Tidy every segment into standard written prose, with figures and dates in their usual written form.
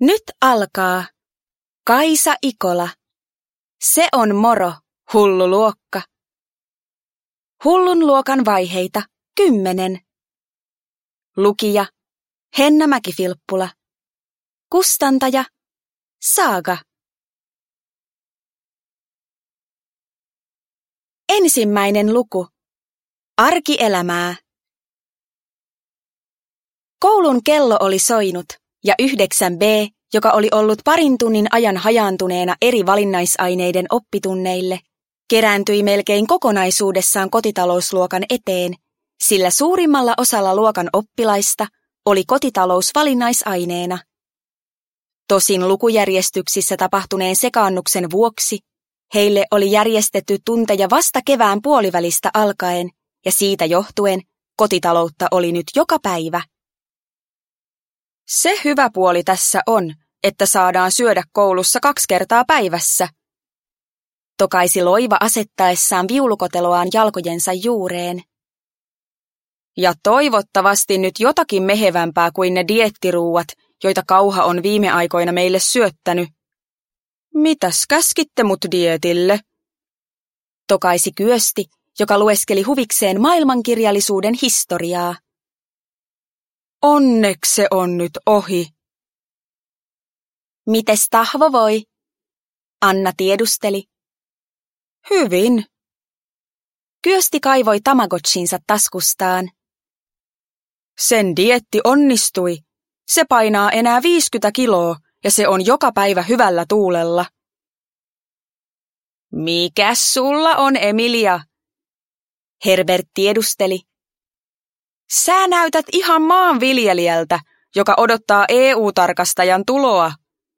Nyt alkaa. Kaisa Ikola. Se on moro, hullu luokka. Hullun luokan vaiheita 10. Lukija Henna Mäki-Filppula. Kustantaja Saaga. Ensimmäinen luku. Arkielämää. Koulun kello oli soinut ja 9B, joka oli ollut parin tunnin ajan hajaantuneena eri valinnaisaineiden oppitunneille, kerääntyi melkein kokonaisuudessaan kotitalousluokan eteen, sillä suurimmalla osalla luokan oppilaista oli kotitalous valinnaisaineena. Tosin lukujärjestyksissä tapahtuneen sekaannuksen vuoksi heille oli järjestetty tunteja vasta kevään puolivälistä alkaen, ja siitä johtuen kotitaloutta oli nyt joka päivä. Se hyvä puoli tässä on, että saadaan syödä koulussa 2 kertaa päivässä, tokaisi Loiva asettaessaan viulukoteloaan jalkojensa juureen. Ja toivottavasti nyt jotakin mehevämpää kuin ne dieettiruuat, joita Kauha on viime aikoina meille syöttänyt. Mitäs käskitte mut dietille? Tokaisi Kyösti, joka lueskeli huvikseen maailmankirjallisuuden historiaa. Onneksi se on nyt ohi. Mites Tahvo voi? Anna tiedusteli. Hyvin. Kyösti kaivoi tamagotchinsa taskustaan. Sen dieetti onnistui. Se painaa enää 50 kiloa ja se on joka päivä hyvällä tuulella. Mikäs sulla on, Emilia? Herbert tiedusteli. Sä näytät ihan maanviljelijältä, joka odottaa EU-tarkastajan tuloa.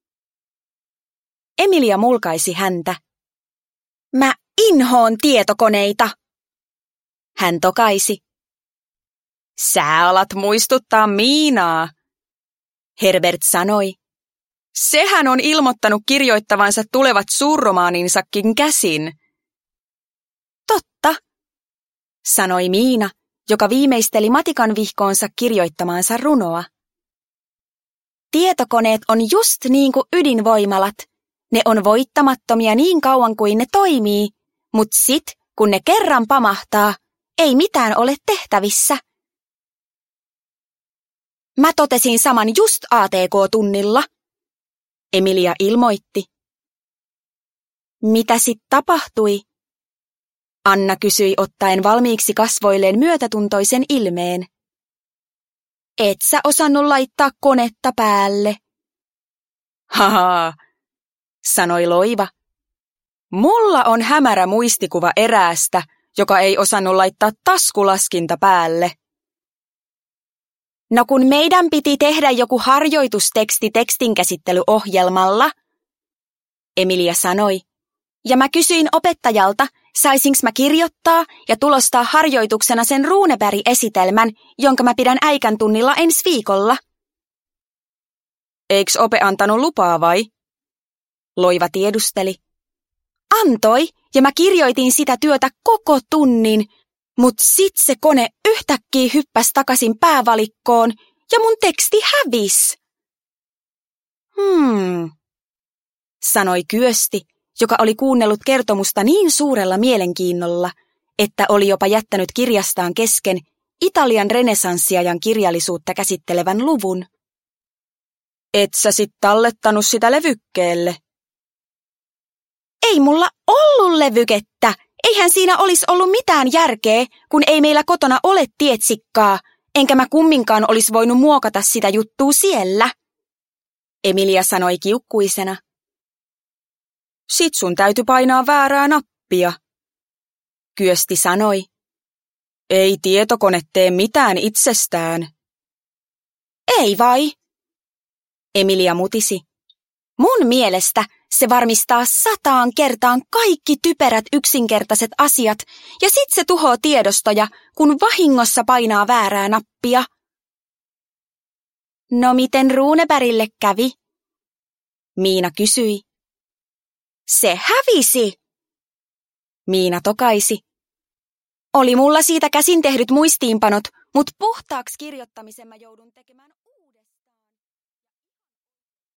Emilia mulkaisi häntä. Mä inhoon tietokoneita. Hän tokaisi. Sä alat muistuttaa Miinaa, Herbert sanoi. Sehän on ilmoittanut kirjoittavansa tulevat suurromaaninsakin käsin. Totta, sanoi Miina, joka viimeisteli matikan vihkoonsa kirjoittamaansa runoa. Tietokoneet on just niin kuin ydinvoimalat. Ne on voittamattomia niin kauan kuin ne toimii, mut sit, kun ne kerran pamahtaa, ei mitään ole tehtävissä. Mä totesin saman just ATK-tunnilla, Emilia ilmoitti. Mitä sit tapahtui? Anna kysyi ottaen valmiiksi kasvoilleen myötätuntoisen ilmeen. Et sä osannut laittaa konetta päälle. Haha, sanoi Loiva. Mulla on hämärä muistikuva eräästä, joka ei osannut laittaa taskulaskinta päälle. No kun meidän piti tehdä joku harjoitusteksti tekstinkäsittelyohjelmalla, Emilia sanoi, ja mä kysyin opettajalta, saisinko mä kirjoittaa ja tulostaa harjoituksena sen Runeberg-esitelmän, jonka mä pidän äikän tunnilla ensi viikolla. Eiks Ope antanut lupaa vai? Loiva tiedusteli. Antoi, ja mä kirjoitin sitä työtä koko tunnin, mut sit se kone yhtäkkiä hyppäsi takaisin päävalikkoon ja mun teksti hävisi. Sanoi Kyösti, joka oli kuunnellut kertomusta niin suurella mielenkiinnolla, että oli jopa jättänyt kirjastaan kesken Italian renessanssiajan kirjallisuutta käsittelevän luvun. Et sä sit tallettanut sitä levykkeelle? Ei mulla ollut levykettä. Eihän siinä olisi ollut mitään järkeä, kun ei meillä kotona ole tietsikkaa, enkä mä kumminkaan olisi voinut muokata sitä juttua siellä. Emilia sanoi kiukkuisena. Sit sun täytyi painaa väärää nappia, Kyösti sanoi. Ei tietokone tee mitään itsestään. Ei vai? Emilia mutisi. Mun mielestä se varmistaa 100 kertaan kaikki typerät yksinkertaiset asiat ja sit se tuhoo tiedostoja, kun vahingossa painaa väärää nappia. No miten Runebergille kävi? Miina kysyi. Se hävisi, Miina tokaisi. Oli mulla siitä käsin tehdyt muistiinpanot, mut puhtaaksi kirjoittamisen mä joudun tekemään